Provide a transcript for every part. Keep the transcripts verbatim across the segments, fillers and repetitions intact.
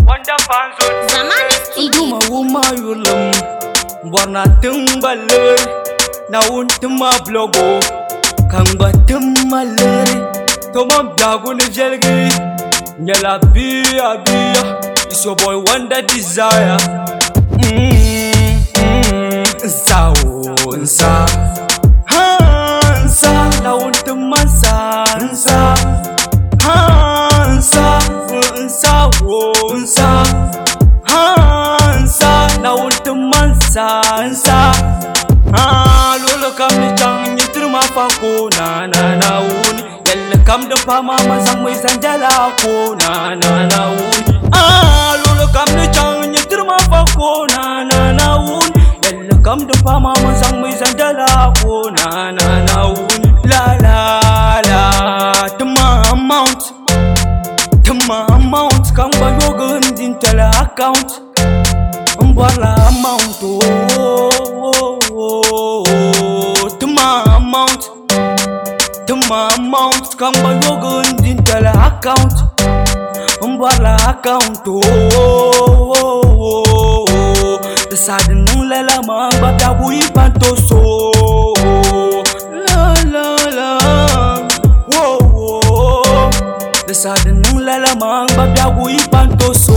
Wanda fanzon Zamani T V. Duma wuma yulum Warna tumbaler Na untuma blogo Kamba tummaler Toma byago ne jelgi Nyala biya biya It's your boy Wanda Desire. Mm, mm, Nsa o nsa Ha nsa Na untuma nsa nsa Ha nsa Nsa o nsa Hansa na ultima nsa nsa Ah lolo kam ni chang ni truma fa ko na na na uni yalla kam da fama mazan mai sanjala ko na na na uni Ah lolo kam ni chang ni truma fa ko na na na uni yalla kam da fama mazan mai sanjala ko na na na uni la la la tuma amount tuma amount kan ba yogun din tala account Umbrella amount oh, oh, oh, oh. Tuma amount Tuma amount kan ba yogun din tala account Umbrella account oh, oh, oh, oh. The side nung lala ma ba ta bui panto so La la la Whoa whoa The side nung lala ma ba ta bui panto so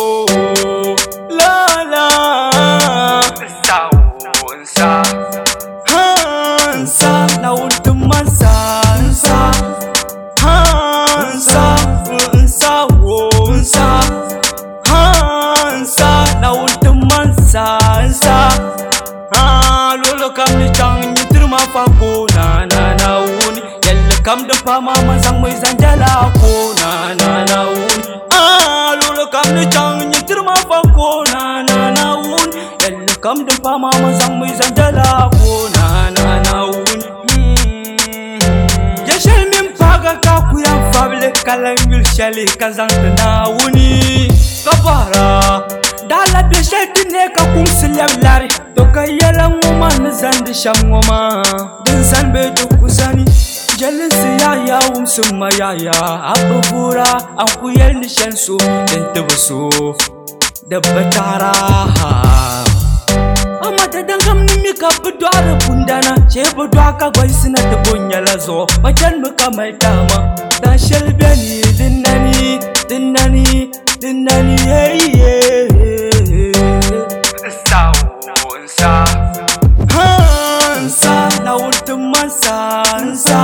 Hansa na ultima nsa nsa Hansa nsa wo nsa Hansa na ultima nsa nsa Ah lolo kam ni chang ni truma fa ko na na na uni yalla kam da fama mazan mai zanjala ko na na na uni Ah lolo kam ni chang ni truma fa ko na na na uni yalla kam da fama mazan mai zanjala ko na na na uni Ya shel min paga ka ku yan fable kalan yul sheli kazanta na uni kabara dala be sheti ne ka kum silyam lari to kayela ngoma nzandi shamngoma din san be to kusani jalin siya ya um summa ya ya abura an ku yel ni shanso den tabaso da batara Amata dangam ni mi ka budwara bundana che budwa ka gwai sina da bonyala zo bajan mu kamar dama dan shelbe ni dinnani dinnani dinnani hey hey Nsa o nsa Hansa na ultima nsa nsa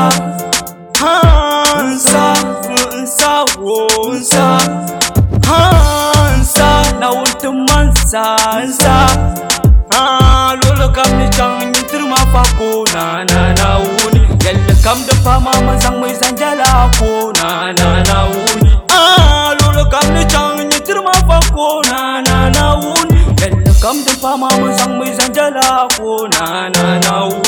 Hansa nsa o nsa Hansa na ultima nsa nsa Ah lolo kam ni chang ni truma fa ko na na na uni yalla kam da fama mazan mai zanjala ko na na na uni Ah lolo kam ni chang ni truma fa ko na na na uni yalla kam da fama mazan mai zanjala ko na na na uni